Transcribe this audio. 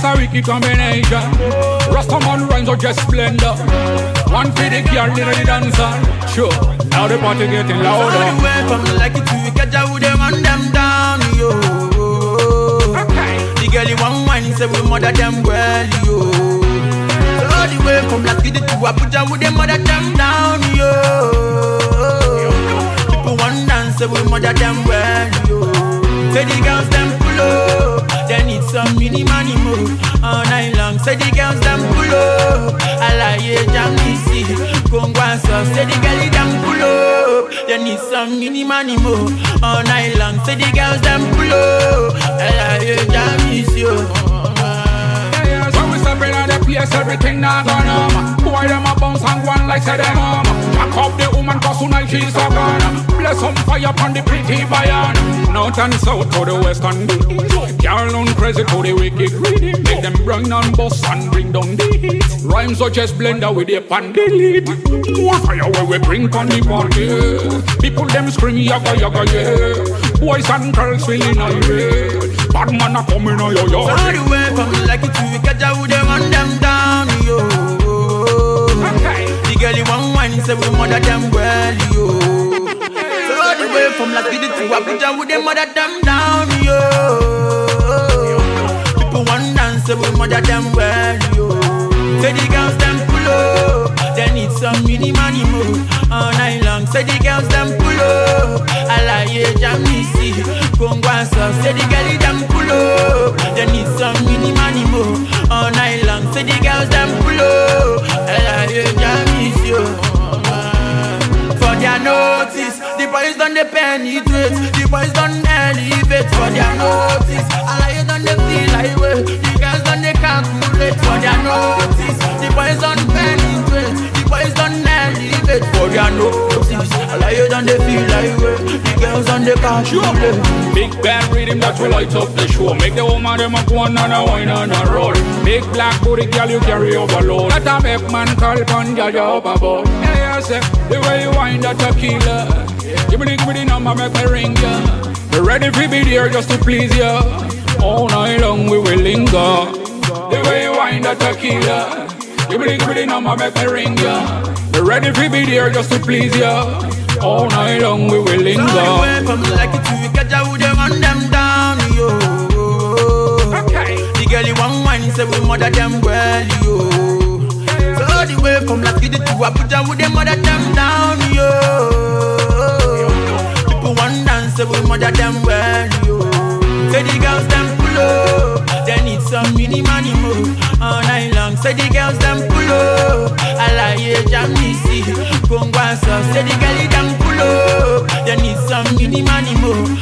This a wicked combination. Rastaman rhymes are just splendor. One for the girl, the dancer. Sure, now the party getting louder. All the way from like it to catch out with them and them down, yo. The girl you want wine, say we mother them well, yo. All the way from like it to Abuja with them mother them down, yo. People want dance, say we mother them well, yo. Say the girls them pull up, they need some mini money move all night long. Say the girls them pull up, I like it, jam see, Congo and sauce. Say the girls them pull up, they need some mini money move all night long. Say the girls them pull up, I like it, jam see. When we step in the place, everything not gonna. Boy, them a bounce and one like say them mama. Jack up the woman cause tonight she's a gonna. Bless some fire upon the pretty bayan. North and south to the west and the east. Girl on crazy to the wicked reading. Make them bring on bus and bring down the heat. Rhymes are just blender with the pan delete. More fire where we bring on the party. People them scream yaga yaga yeah. Boys and girls feeling irate. Bad man a coming on your yard. All the way from like it to catch out with them and them down, yo. The girl you want wine, say we mother them well, yo. So all the way from like it to Abuja with them mother them down, yo. People want dance, say we mother them well, yo. Say the girls them pull up, they need some mini money move all night long. Say the girls them pull up, I like it, jam see, Congo and sauce. Say the girls them pull up, they need some mini money move all night long. Say the girls them pull up, I like it, jam see. For their notice, the boys done the penetrate, the boys done elevate. For their notice, I like it done the feel like way, the girls done the calculate. For their notice, the boys done penetrate, the boys done elevate. For their notice, I like it done the feel like way, the girls done the calculate. Big band rhythm that will light up the show. Make the woman them up one and a wine and a roll. Big black booty girl you carry overload. That a make man call pon jaja up above. Yeah, say the way you wind that a killer. Give me the number, make me ring ya. We ready to be there just to please ya. All night long we will linger. The way you wind that a killer. Give me the number, make me ring ya. We ready to be there just to please ya. All night long we will linger. All the way from like it to catch out with them and them down, yo. The girl you want wine, say we mother them well, yo. So all the way from like it to Abuja with them mother them down, yo. People want dance, say we mother them well, yo. Say the girls them pull up, they need some mini money move all night long. Say the girls them pull up, I like it, jam see, Congo and sauce. Say the girl them pull up, they need some mini money move